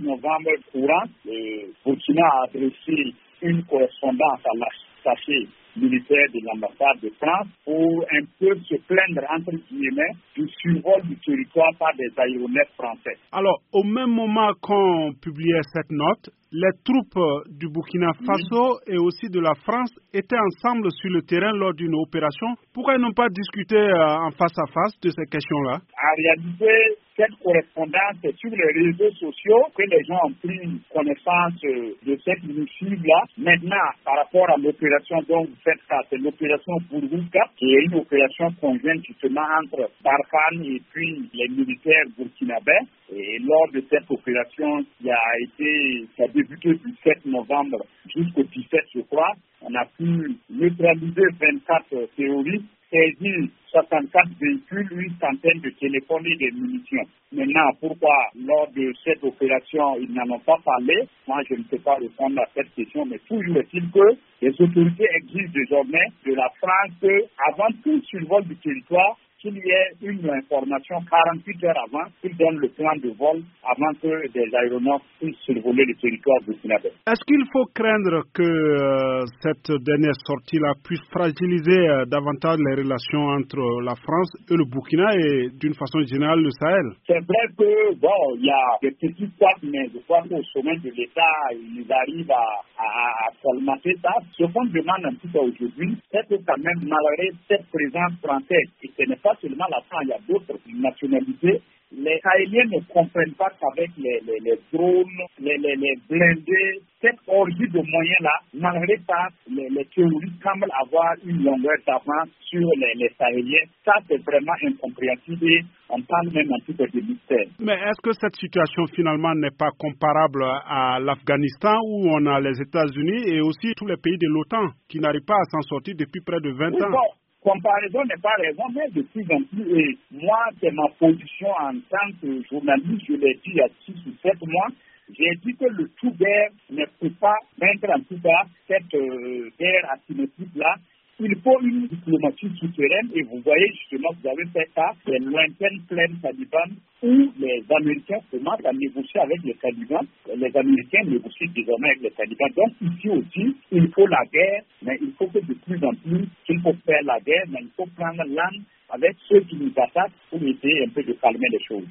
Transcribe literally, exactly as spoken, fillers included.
novembre courant, le Burkina a adressé une correspondance à l'attaché militaire de l'ambassade de France pour un peu se plaindre, entre guillemets, du survol du territoire par des aéronefs français. Alors, au même moment qu'on publiait cette note, les troupes du Burkina Faso mmh. et aussi de la France étaient ensemble sur le terrain lors d'une opération. Pourquoi ils n'ont pas discuté en face à face de ces questions-là? En réalité, cette correspondance est sur les réseaux sociaux que les gens ont pris connaissance de cette missive-là. Maintenant, par rapport à l'opération dont vous faites cas, c'est l'opération Burbuka, qui est une opération conjointe justement entre Barkhane et puis les militaires burkinabés. Et lors de cette opération qui a été, qui a débuté du sept novembre jusqu'au dix-sept, je crois, on a pu neutraliser vingt-quatre terroristes, saisir soixante-quatre véhicules, une centaine de téléphones et des munitions. Maintenant, pourquoi lors de cette opération, ils n'en ont pas parlé? Moi, je ne peux pas répondre à cette question, mais toujours est-il que les autorités exigent désormais de la France qu'avant tout survol du territoire, qu'il y ait une information quarante-huit heures avant, qu'ils donnent le plan de vol avant que des aéronefs puissent survoler le territoire burkinabé. Est-ce qu'il faut craindre que euh, cette dernière sortie-là puisse fragiliser euh, davantage les relations entre la France et le Burkina et d'une façon générale le Sahel? C'est vrai que, bon, il y a des petits couacs, mais je crois qu'au sommet de l'État, ils arrivent à, à, à colmater ça. Ce qu'on demande un petit peu aujourd'hui, c'est que quand même, malgré cette présence française, et ce n'est pas seulement la France, il y a d'autres nationalités, les Sahéliens ne comprennent pas qu'avec les, les, les drones, les, les, les blindés, cette orgie de moyens-là, malgré ça, les, les terroristes semblent avoir une longueur d'avance sur les, les Sahéliens. Ça, c'est vraiment incompréhensible et on parle même un petit peu de mystère. Mais est-ce que cette situation, finalement, n'est pas comparable à l'Afghanistan où on a les États-Unis et aussi tous les pays de l'OTAN qui n'arrivent pas à s'en sortir depuis près de vingt oui, ans? Bon. Comparaison n'est pas raison, mais de plus en plus, et moi, c'est ma position en tant que journaliste, je l'ai dit il y a six ou sept mois, j'ai dit que le tout guerre ne peut pas mettre en tout cas cette euh, guerre asymétrique-là. Il faut une diplomatie souterraine et vous voyez justement, vous avez fait ça, les lointaines plaines talibans où les Américains commencent à négocier avec les talibans. Les Américains négocient désormais avec les talibans. Donc ici aussi, il faut la guerre, mais il faut que de plus en plus, il faut faire la guerre, mais il faut prendre l'âme avec ceux qui nous attaquent pour essayer un peu de calmer les choses.